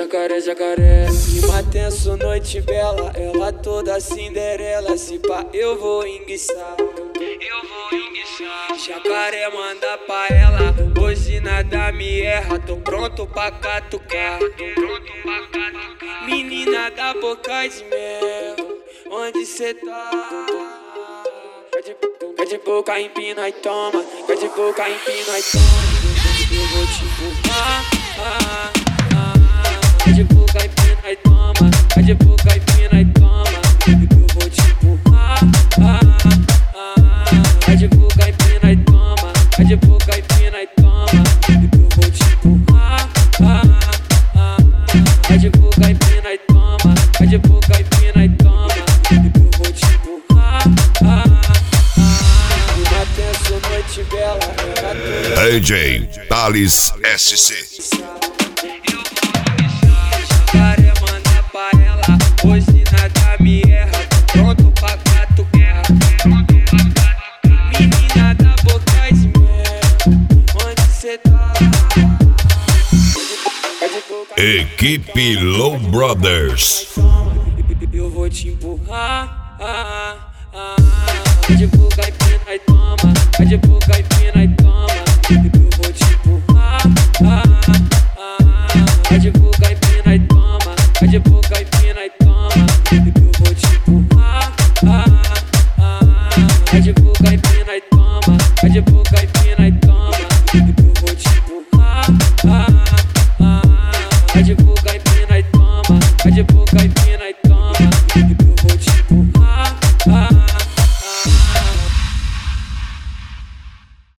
jacaré, jacaré. Clima tenso, noite bela, ela toda Cinderela. Se pá, eu vou enguiçar. Jacaré manda pra ela, hoje nada me erra. Tô pronto pra catucar. Menina da boca de mel, onde cê tá? Quer de boca, empina e toma. Quer de boca, empina e toma. Eu vou te empurrar. Quer de boca, empina e toma. Quer de boca, empina e toma. Eu vou te empurrar. Quer de boca, empina e toma. Quer de boca, empina e toma. Eu vou te empurrar. Quer de boca, empina e toma. Quer de boca, empina e toma. Eu vou te empurrar. Uma tenso, noite bela. DJ Thales SC. Jacaré manda pra ela, hoje nada me erra. Pronto pra catucar. Menina da boca de mel, onde cê tá? Equipe Low Brothers. Eu vou te empurrar. De boca e pina e toma. De boca e pina.